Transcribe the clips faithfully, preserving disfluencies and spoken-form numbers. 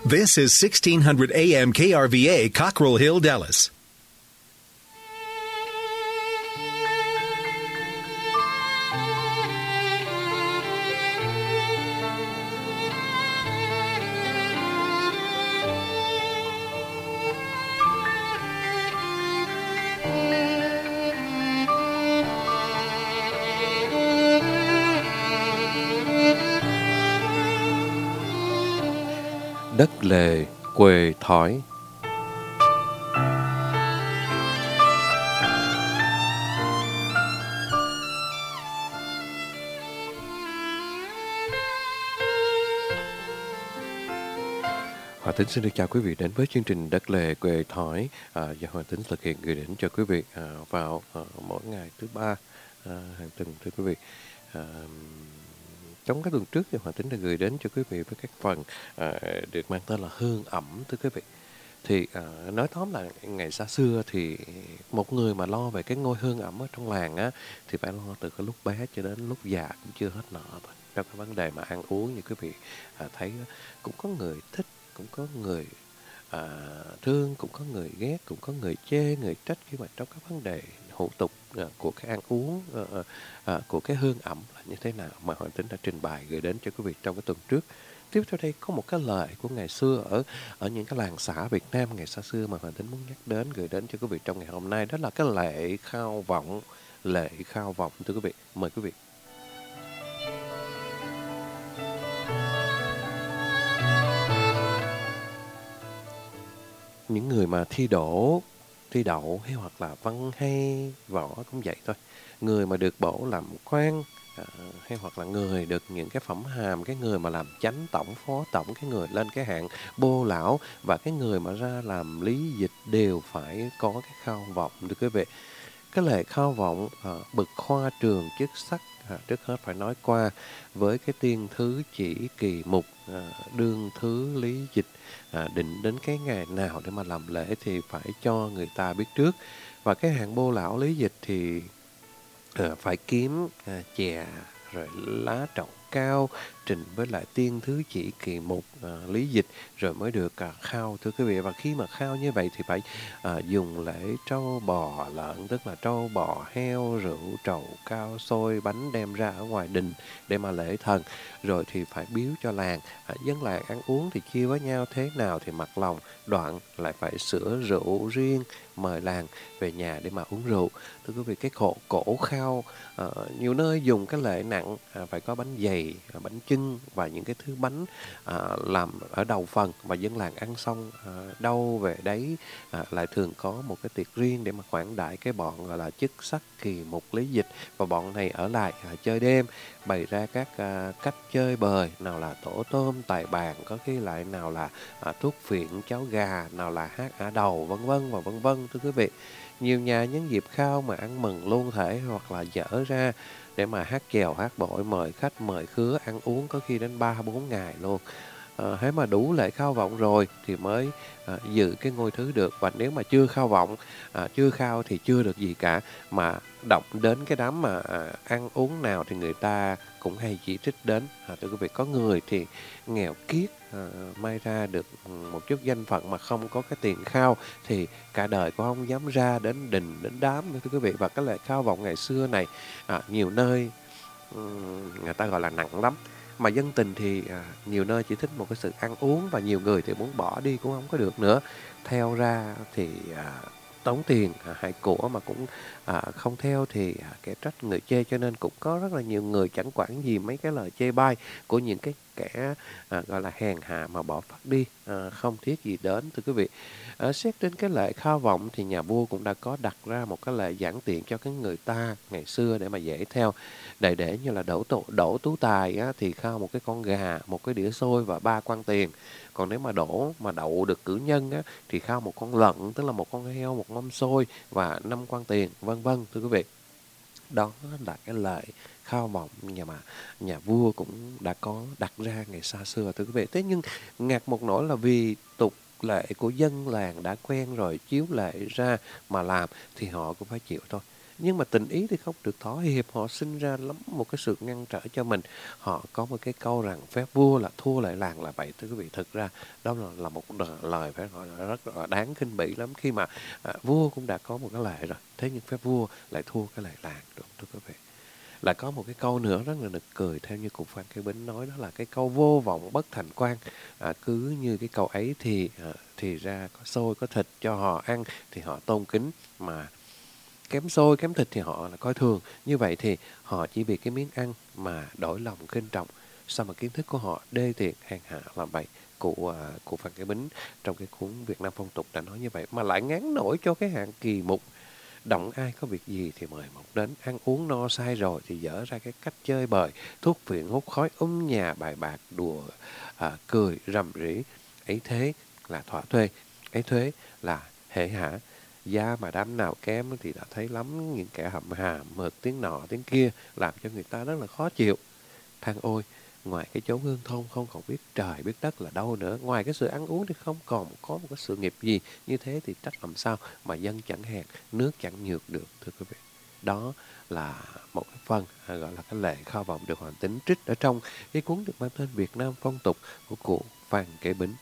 This is sixteen hundred A M K R V A, Cockrell Hill, Dallas. Đất lề quê thói. Hòa Tính xin được chào quý vị đến với chương trình Đất lề quê thói à, do Hòa Tính thực hiện gửi đến cho quý vị à, vào à, mỗi ngày thứ ba à, hàng tuần thưa quý vị. À, Trong các tuần trước thì Hòa Tính đã gửi đến cho quý vị với các phần à, được mang tên là hương ẩm thưa quý vị. Thì à, nói tóm lại ngày xa xưa thì một người mà lo về cái ngôi hương ẩm ở trong làng á thì phải lo từ cái lúc bé cho đến lúc già cũng chưa hết nợ. Trong cái vấn đề mà ăn uống như quý vị à, thấy cũng có người thích, cũng có người à, thương, cũng có người ghét, cũng có người chê, người trách khi mà trong các vấn đề hủ tục à, của cái ăn uống à, à, của cái hương ẩm là như thế nào mà Hoàng Tính đã trình bày gửi đến cho quý vị trong cái tuần trước. Tiếp theo đây có một cái lời của ngày xưa ở ở những cái làng xã Việt Nam ngày xa xưa mà Hoàng Tính muốn nhắc đến gửi đến cho quý vị trong ngày hôm nay, đó là cái lệ khao vọng. Lệ khao vọng thưa quý vị, mời quý vị. Những người mà thi đỗ, thi đậu hay hoặc là văn hay võ cũng vậy thôi. Người mà được bổ làm quan à, hay hoặc là người được những cái phẩm hàm, cái người mà làm chánh tổng, phó tổng, cái người lên cái hạng bô lão và cái người mà ra làm lý dịch đều phải có cái khao vọng thưa quý vị. Cái lệ khao vọng à, bậc khoa trường chức sắc à, trước hết phải nói qua với cái tiên thứ chỉ kỳ mục à, đương thứ lý dịch. À, định đến cái ngày nào để mà làm lễ thì phải cho người ta biết trước. Và cái hạng bô lão lý dịch thì à, phải kiếm à, chè rồi lá trậu cao trình với lại tiên thứ chỉ kỳ mục à, lý dịch rồi mới được à, khao thưa quý vị. Và khi mà khao như vậy thì phải à, dùng lễ trâu bò lợn, tức là trâu bò heo, rượu trầu cao, xôi bánh đem ra ở ngoài đình để mà lễ thần. Rồi thì phải biếu cho làng à, dân làng ăn uống thì chia với nhau thế nào thì mặc lòng, đoạn lại phải sửa rượu riêng mời làng về nhà để mà uống rượu. Thưa quý vị, cái cổ, cổ khao à, nhiều nơi dùng cái lễ nặng à, phải có bánh dày, à, bánh chưng và những cái thứ bánh à, làm ở đầu phần, và dân làng ăn xong à, đâu về đấy à, lại thường có một cái tiệc riêng để mà khoản đãi cái bọn gọi là chức sắc kỳ mục lý dịch. Và bọn này ở lại à, chơi đêm, bày ra các à, cách chơi bời, nào là tổ tôm tài bàn, có khi lại nào là à, thuốc phiện cháo gà, nào là hát ả đầu, vân vân và vân vân thưa quý vị. Nhiều nhà nhân dịp khao mà ăn mừng luôn thể hoặc là dở ra để mà hát chèo hát bội, mời khách mời khứa ăn uống có khi đến ba bốn ngày luôn. À, hễ mà đủ lễ khao vọng rồi thì mới à, giữ cái ngôi thứ được. Và nếu mà chưa khao vọng, à, chưa khao thì chưa được gì cả. Mà động đến cái đám mà à, ăn uống nào thì người ta cũng hay chỉ trích đến. À, thưa quý vị, có người thì nghèo kiết, à, may ra được một chút danh phận mà không có cái tiền khao thì cả đời cũng không dám ra đến đình đến đám nữa thưa quý vị. Và cái lễ khao vọng ngày xưa này à, nhiều nơi um, người ta gọi là nặng lắm. Mà dân tình thì à, nhiều nơi chỉ thích một cái sự ăn uống, và nhiều người thì muốn bỏ đi cũng không có được nữa. Theo ra thì à, tốn tiền à, hại của, mà cũng à, không theo thì à, kẻ trách người chê. Cho nên cũng có rất là nhiều người chẳng quản gì mấy cái lời chê bai của những cái kẻ à, gọi là hèn hạ mà bỏ phát đi, à, không thiết gì đến thưa quý vị. À, xét đến cái lễ khao vọng thì nhà vua cũng đã có đặt ra một cái lễ giản tiện cho cái người ta ngày xưa để mà dễ theo. Đại để như là đổ, tổ, đổ tú tài á, thì khao một cái con gà, một cái đĩa xôi và ba quan tiền. Còn nếu mà đổ mà đậu được cử nhân á, thì khao một con lợn, tức là một con heo, một mâm xôi và năm quan tiền, vân vân thưa quý vị. Đó là cái lệ khao vọng nhà mà nhà vua cũng đã có đặt ra ngày xa xưa thưa quý vị. Thế nhưng ngặt một nỗi là vì tục lệ của dân làng đã quen rồi, chiếu lệ ra mà làm thì họ cũng phải chịu thôi. Nhưng mà tình ý thì không được thỏa hiệp, họ sinh ra lắm một cái sự ngăn trở cho mình. Họ có một cái câu rằng phép vua là thua lại làng là bại. Thưa quý vị, thực ra đó là, là một lời phải gọi là rất là đáng khinh bỉ lắm, khi mà à, vua cũng đã có một cái lệ rồi, thế nhưng phép vua lại thua cái lệ làng, đúng thưa quý vị. Lại có một cái câu nữa rất là nực cười, theo như cụ Phan Kế Bính nói, đó là cái câu vô vọng bất thành quan. À, cứ như cái câu ấy thì à, thì ra có xôi có thịt cho họ ăn thì họ tôn kính, mà kém xôi kém thịt thì họ là coi thường. Như vậy thì họ chỉ vì cái miếng ăn mà đổi lòng khinh trọng. Sao mà kiến thức của họ đê tiện hèn hạ làm vậy? Cụ à, cụ Phan Kế Bính trong cái cuốn Việt Nam Phong Tục đã nói như vậy, mà lại ngán nổi cho cái hạng kỳ mục động ai có việc gì thì mời mọc đến, ăn uống no say rồi thì dở ra cái cách chơi bời, thuốc phiện hút khói um nhà bài bạc đùa à, cười rầm rĩ. Ấy thế là thỏa thuê, ấy thuế là hệ hả. Da mà đám nào kém thì đã thấy lắm những kẻ hậm hà mượt tiếng nọ tiếng kia, làm cho người ta rất là khó chịu. Than ôi, ngoài cái chốn hương thôn không còn biết trời biết đất là đâu nữa, ngoài cái sự ăn uống thì không còn có một cái sự nghiệp gì, như thế thì trách làm sao mà dân chẳng hèn, nước chẳng nhược được, thưa quý vị. Đó là một cái phần à, gọi là cái lệ kho vọng được Hoàng Tính trích ở trong cái cuốn được mang tên Việt Nam Phong Tục của cụ Phan Kế Bính.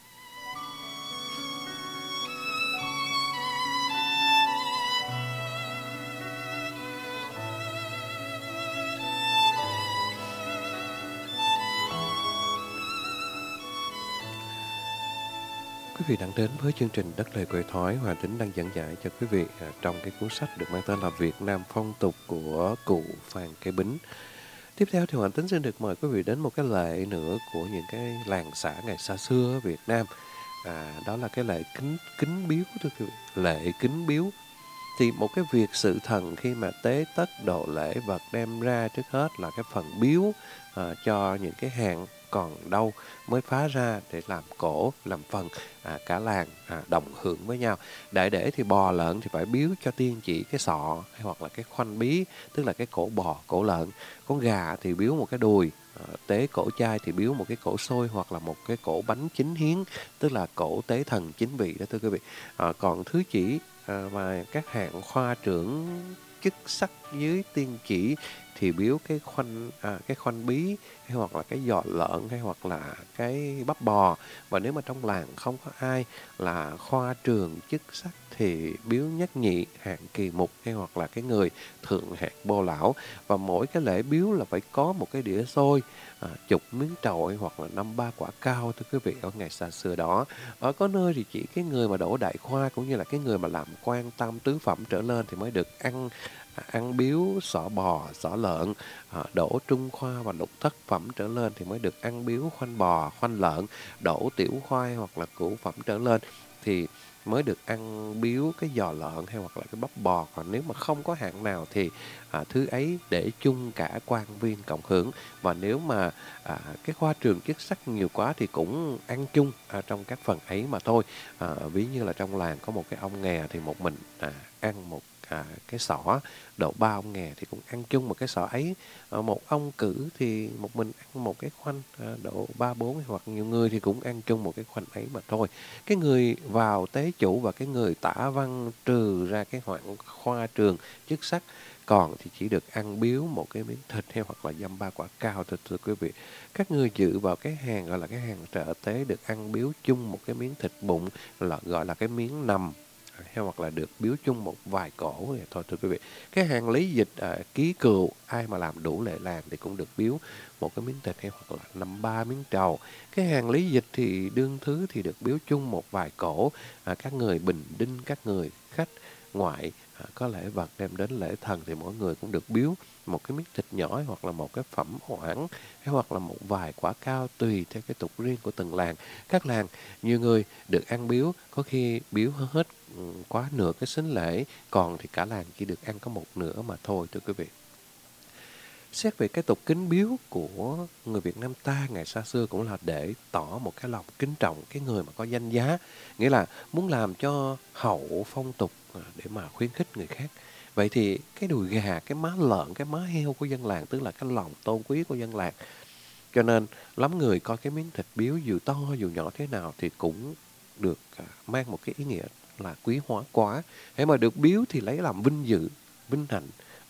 Quý vị đang đến với chương trình Đất Lề Quê Thói. Hoàng Tính đang dẫn giải cho quý vị à, trong cái cuốn sách được mang tên là Việt Nam Phong Tục của cụ Phan Kế Bính. Tiếp theo thì Hoàng Tính xin được mời quý vị đến một cái lệ nữa của những cái làng xã ngày xa xưa ở Việt Nam. À, đó là cái lệ kính kính biếu, thưa quý vị. Lệ kính biếu thì một cái việc sự thần khi mà tế tất độ lễ vật đem ra, trước hết là cái phần biếu à, cho những cái hàng còn đâu mới phá ra để làm cổ, làm phần à, cả làng à, đồng hưởng với nhau. Đại để thì bò lợn thì phải biếu cho tiên chỉ cái sọ hay hoặc là cái khoanh bí, tức là cái cổ bò, cổ lợn. Con gà thì biếu một cái đùi, à, tế cổ trai thì biếu một cái cổ xôi hoặc là một cái cổ bánh chính hiến, tức là cổ tế thần chính vị đó, thưa quý vị. À, còn thứ chỉ à, và các hạng khoa trưởng chức sắc dưới tiên chỉ thì biếu cái khoanh à, cái khoanh bí hay hoặc là cái giò lợn hay hoặc là cái bắp bò. Và nếu mà trong làng không có ai là khoa trường chức sắc thì biếu nhất nhị hạng kỳ mục hay hoặc là cái người thượng hạng bô lão. Và mỗi cái lễ biếu là phải có một cái đĩa xôi, à, chục miếng trầu hoặc là năm ba quả cao, thưa quý vị, ở ngày xa xưa đó. Ở có nơi thì chỉ cái người mà đỗ đại khoa cũng như là cái người mà làm quan tam tứ phẩm trở lên thì mới được ăn ăn biếu sọ bò, sọ lợn. À, đỗ trung khoa và lục thất phẩm trở lên thì mới được ăn biếu khoanh bò, khoanh lợn. Đỗ tiểu khoai hoặc là cửu phẩm trở lên thì mới được ăn biếu cái giò lợn hay hoặc là cái bắp bò. Còn nếu mà không có hạng nào thì à, thứ ấy để chung cả quan viên cộng hưởng. Và nếu mà à, cái khoa trường chức sắc nhiều quá thì cũng ăn chung à, trong các phần ấy mà thôi. À, ví như là trong làng có một cái ông nghè thì một mình à, ăn một à, cái sỏ, độ ba ông nghè thì cũng ăn chung một cái sọ ấy. À, một ông cử thì một mình ăn một cái khoanh à, độ ba bốn, hoặc nhiều người thì cũng ăn chung một cái khoanh ấy mà thôi. Cái người vào tế chủ và cái người tả văn trừ ra cái hoạn khoa trường chức sắc, còn thì chỉ được ăn biếu một cái miếng thịt hay hoặc là dăm ba quả cao, thưa, thưa quý vị. Các người dự vào cái hàng gọi là cái hàng trợ tế được ăn biếu chung một cái miếng thịt bụng, là gọi là cái miếng nằm, hay hoặc là được biếu chung một vài cổ này thôi, thưa quý vị. Cái hàng lý dịch à, ký cừu, ai mà làm đủ lệ làng thì cũng được biếu một cái miếng thịt hay hoặc là năm ba miếng trầu. Cái hàng lý dịch thì đương thứ thì được biếu chung một vài cổ. À, các người bình đinh, các người khách ngoại à, có lễ vật đem đến lễ thần thì mỗi người cũng được biếu một cái miếng thịt nhỏ hoặc là một cái phẩm oản hay hoặc là một vài quả cao, tùy theo cái tục riêng của từng làng. Các làng nhiều người được ăn biếu, có khi biếu hết quá nửa cái sính lễ, còn thì cả làng chỉ được ăn có một nửa mà thôi, thưa quý vị. Xét về cái tục kính biếu của người Việt Nam ta ngày xa xưa cũng là để tỏ một cái lòng kính trọng cái người mà có danh giá, nghĩa là muốn làm cho hậu phong tục để mà khuyến khích người khác. Vậy thì cái đùi gà, cái má lợn, cái má heo của dân làng, tức là cái lòng tôn quý của dân làng. Cho nên lắm người coi cái miếng thịt biếu dù to dù nhỏ thế nào thì cũng được mang một cái ý nghĩa là quý hóa quá. Hễ mà được biếu thì lấy làm vinh dự, vinh hạnh.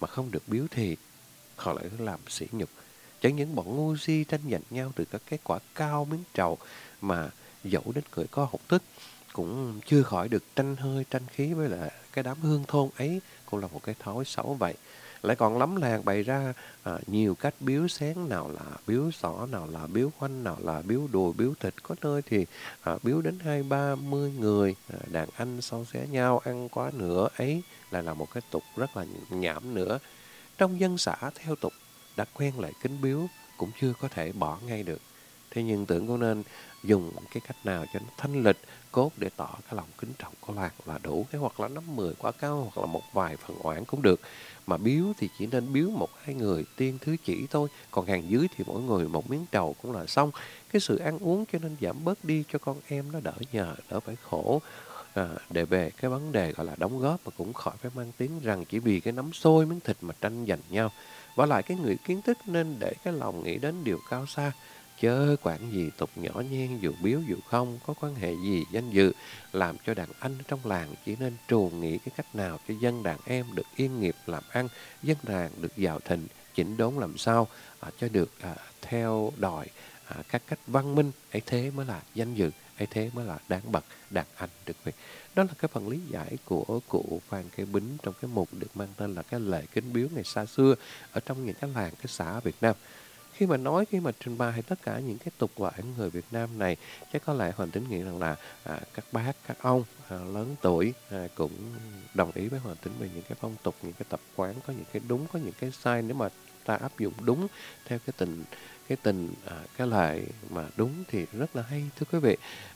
mà không được biếu thì họ lại làm sỉ nhục. Chẳng những bọn ngu si tranh giành nhau từ các kết quả cao miếng trầu, mà dẫu đến người có học thức cũng chưa khỏi được tranh hơi tranh khí với lại cái đám hương thôn ấy, cũng là một cái thói xấu vậy. Lại còn lắm làng bày ra à, nhiều cách biếu xén, nào là biếu xỏ, nào là biếu khoanh, nào là biếu đùi, biếu thịt, có nơi thì à, biếu đến hai ba mươi người, à, đàn anh xâu xé nhau ăn quá nữa ấy, lại là một cái tục rất là nhảm nữa. Trong dân xã theo tục đã quen lại kính biếu cũng chưa có thể bỏ ngay được. Thế nhưng tưởng cũng nên dùng cái cách nào cho nó thanh lịch, cốt để tỏ cái lòng kính trọng của làng là đủ. Cái hoặc là năm mười quả cao, hoặc là một vài phần oản cũng được. Mà biếu thì chỉ nên biếu một hai người tiên thứ chỉ thôi. Còn hàng dưới thì mỗi người một miếng trầu cũng là xong. Cái sự ăn uống cho nên giảm bớt đi cho con em nó đỡ nhờ, đỡ phải khổ. À, để về cái vấn đề gọi là đóng góp, mà cũng khỏi phải mang tiếng rằng chỉ vì cái nắm xôi miếng thịt mà tranh giành nhau. Và lại cái người kiến thức nên để cái lòng nghĩ đến điều cao xa, chớ quản gì tục nhỏ nhen, dù biếu dù không có quan hệ gì danh dự. Làm cho đàn anh trong làng chỉ nên trù nghĩ cái cách nào cho dân đàn em được yên nghiệp làm ăn, dân làng được giàu thịnh, chỉnh đốn làm sao à, cho được à, theo đòi à, các cách văn minh, ấy thế mới là danh dự, ấy thế mới là đáng bậc đàn anh được việc. Đó là cái phần lý giải của cụ Phan Kế Bính trong cái mục được mang tên là cái lễ kính biếu ngày xa xưa ở trong những cái làng, cái xã Việt Nam. Khi mà nói, khi mà trình bày tất cả những cái tục lệ người Việt Nam này, chắc có lẽ Hoàng Tín nghĩ rằng là à, các bác, các ông à, lớn tuổi à, cũng đồng ý với Hoàng Tín về những cái phong tục, những cái tập quán, có những cái đúng, có những cái sai. Nếu mà ta áp dụng đúng theo cái tình, cái tình, à, cái lệ mà đúng thì rất là hay, thưa quý vị.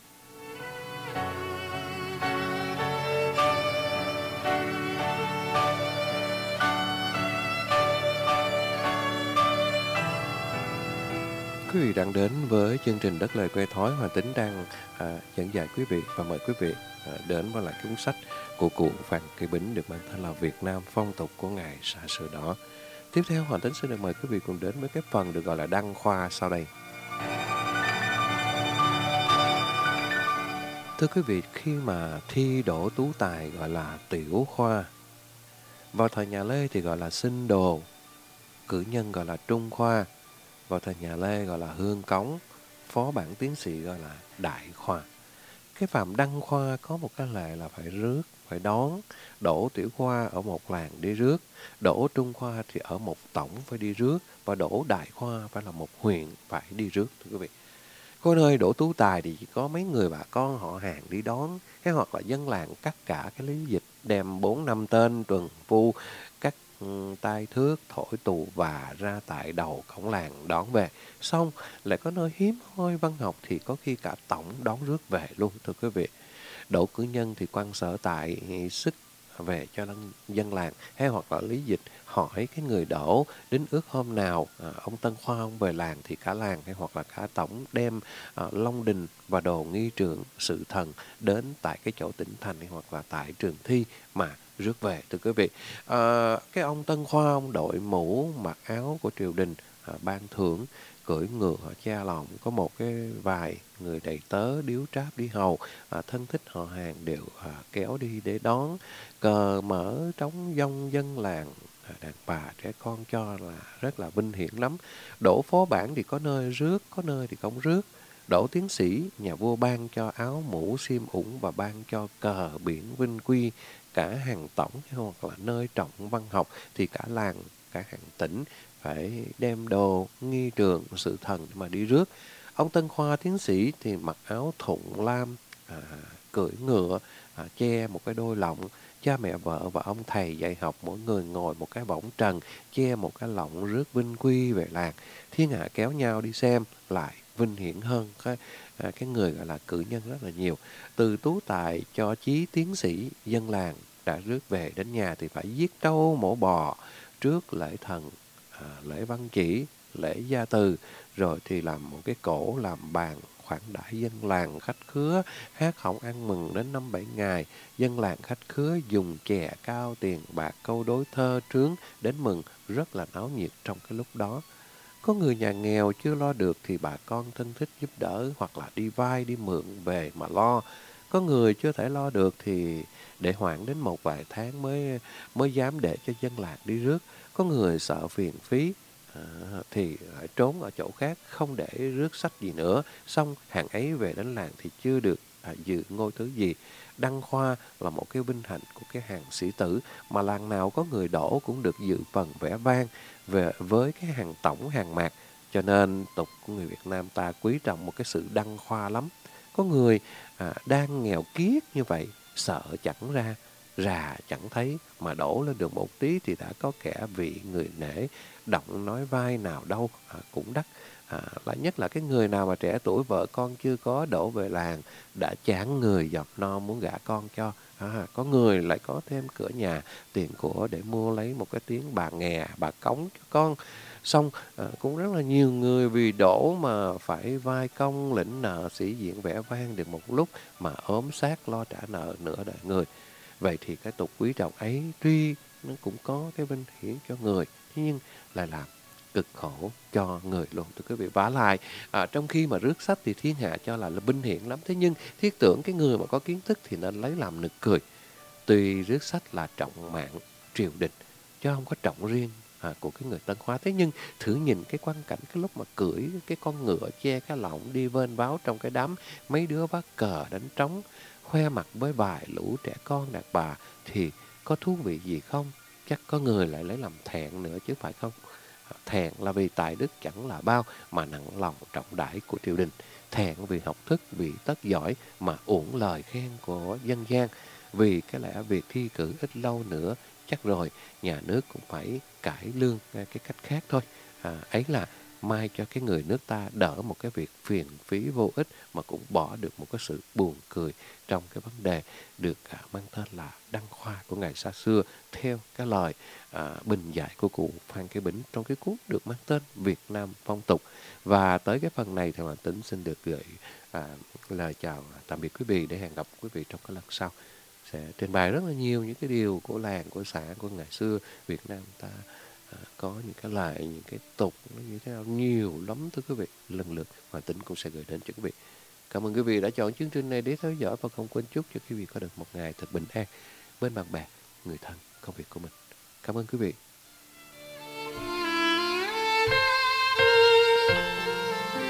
Quý vị đang đến với chương trình Đất Lời Quê Thói. Hoàng Tín đang à, dẫn dạy quý vị và mời quý vị à, đến với lại cái cuốn sách của cụ Phan Kế Bính được mang tên là Việt Nam Phong Tục của Ngày Xa Xưa Đó. Tiếp theo, Hoàng Tín xin được mời quý vị cùng đến với cái phần được gọi là đăng khoa sau đây. Thưa quý vị, khi mà thi đỗ tú tài gọi là tiểu khoa, vào thời nhà Lê thì gọi là sinh đồ, cử nhân gọi là trung khoa, vào thời nhà Lê gọi là hương cống, phó bản tiến sĩ gọi là đại khoa. Cái phạm đăng khoa có một cái lệ là phải rước, phải đón. Đỗ tiểu khoa ở một làng đi rước, đỗ trung khoa thì ở một tổng phải đi rước, và đỗ đại khoa phải là một huyện phải đi rước, thưa quý vị. Có nơi đỗ tú tài thì chỉ có mấy người bà con họ hàng đi đón, hay hoặc là dân làng cắt cả cái lý dịch, đem bốn năm tên tuần phu cắt um, tai thước, thổi tù và ra tại đầu cổng làng đón về. Xong lại có nơi hiếm hoi văn học thì có khi cả tổng đón rước về luôn, thưa quý vị. Đỗ cử nhân thì quan sở tại sức về cho dân làng, hay hoặc là lý dịch hỏi cái người đỗ đến ước hôm nào à, ông Tân Khoa ông về làng thì cả làng hay hoặc là cả tổng đem à, long đình và đồ nghi trượng sự thần đến tại cái chỗ tỉnh thành hay hoặc là tại trường thi mà rước về, thưa quý vị. À, cái ông Tân Khoa ông đội mũ mặc áo của triều đình à, ban thưởng, cưỡi ngựa cha lòng, có một cái vài người đầy tớ điếu tráp đi hầu, à, thân thích họ hàng đều à, kéo đi để đón. Cờ mở trống dông dân làng, à, đàn bà trẻ con cho là rất là vinh hiển lắm. Đỗ phó bản thì có nơi rước, có nơi thì không rước. Đỗ tiến sĩ, nhà vua ban cho áo mũ xiêm ủng và ban cho cờ biển vinh quy. Cả hàng tổng hoặc là nơi trọng văn học thì cả làng, cả hàng tỉnh phải đem đồ nghi trường sự thần mà đi rước. Ông Tân Khoa tiến sĩ thì mặc áo thụng lam, à, cưỡi ngựa, à, che một cái đôi lọng. Cha mẹ vợ và ông thầy dạy học mỗi người ngồi một cái võng trần, che một cái lọng rước vinh quy về làng. Thiên hạ kéo nhau đi xem lại vinh hiển hơn cái, à, cái người gọi là cử nhân rất là nhiều. Từ tú tài cho chí tiến sĩ, dân làng đã rước về đến nhà thì phải giết trâu mổ bò trước lễ thần, à, lễ văn chỉ, lễ gia từ, rồi thì làm một cái cỗ làm bàn khoản đãi dân làng khách khứa, hát hỏng ăn mừng đến năm bảy ngày. Dân làng khách khứa dùng chè cao tiền bạc câu đối thơ trướng đến mừng, rất là náo nhiệt trong cái lúc đó. Có người nhà nghèo chưa lo được thì bà con thân thích giúp đỡ hoặc là đi vay đi mượn về mà lo. Có người chưa thể lo được thì để hoãn đến một vài tháng mới mới dám để cho dân làng đi rước. Có người sợ phiền phí à, thì lại trốn ở chỗ khác không để rước sách gì nữa. Xong hàng ấy về đến làng thì chưa được à, dự ngôi thứ gì. Đăng khoa là một cái vinh hạnh của cái hàng sĩ tử, mà làng nào có người đổ cũng được dự phần vẻ vang về với cái hàng tổng hàng mạc. Cho nên tục của người Việt Nam ta quý trọng một cái sự đăng khoa lắm. Có người à, đang nghèo kiết như vậy, sợ chẳng ra, rà chẳng thấy, mà đổ lên được một tí thì đã có kẻ vị người nể, động nói vai nào đâu à, cũng đắc. À, lại nhất là cái người nào mà trẻ tuổi vợ con chưa có đổ về làng, đã chán người giọt no muốn gả con cho. À, có người lại có thêm cửa nhà, tiền của để mua lấy một cái tiếng bà nghè, bà cống cho con. Xong à, cũng rất là nhiều người vì đổ mà phải vai công lĩnh nợ, sĩ diện vẻ vang được một lúc mà ốm xác lo trả nợ nửa đời người. Vậy thì cái tục quý trọng ấy tuy nó cũng có cái vinh hiển cho người, nhưng lại làm cực khổ cho người luôn thưa quý vị. Vả lại à, trong khi mà rước sách thì thiên hạ cho là là vinh hiển lắm, thế nhưng thiết tưởng cái người mà có kiến thức thì nên lấy làm nực cười. Tuy rước sách là trọng mạng triều đình, chứ không có trọng riêng à, của cái người Tân Hóa. Thế nhưng thử nhìn cái quang cảnh cái lúc mà cưỡi cái con ngựa che cái lọng đi vênh váo trong cái đám mấy đứa vác cờ đánh trống, khoe mặt với vài lũ trẻ con đàn bà thì có thú vị gì không? Chắc có người lại lấy làm thẹn nữa chứ phải không? Thẹn là vì tài đức chẳng là bao mà nặng lòng trọng đãi của triều đình. Thẹn vì học thức, vì tất giỏi mà uổng lời khen của dân gian. Vì cái lẽ việc thi cử ít lâu nữa chắc rồi nhà nước cũng phải cải lương cái cách khác thôi. À, ấy là mai cho cái người nước ta đỡ một cái việc phiền phí vô ích, mà cũng bỏ được một cái sự buồn cười trong cái vấn đề được à, mang tên là đăng khoa của ngày xa xưa, theo cái lời à, bình dạy của cụ Phan Kế Bính trong cái cuốn được mang tên Việt Nam Phong Tục. Và tới cái phần này thì Hoàng Tính xin được gửi à, lời chào tạm biệt quý vị, để hẹn gặp quý vị trong cái lần sau. Sẽ trình bày rất là nhiều những cái điều của làng, của xã, của ngày xưa Việt Nam ta à, có những cái lại, những cái tục nó như thế nào nhiều lắm thưa quý vị. Lần lượt Hoàng Tính cũng sẽ gửi đến cho quý vị. Cảm ơn quý vị đã chọn chương trình này để theo dõi, và không quên chúc cho quý vị có được một ngày thật bình an bên bạn bè, người thân, công việc của mình. Cảm ơn quý vị.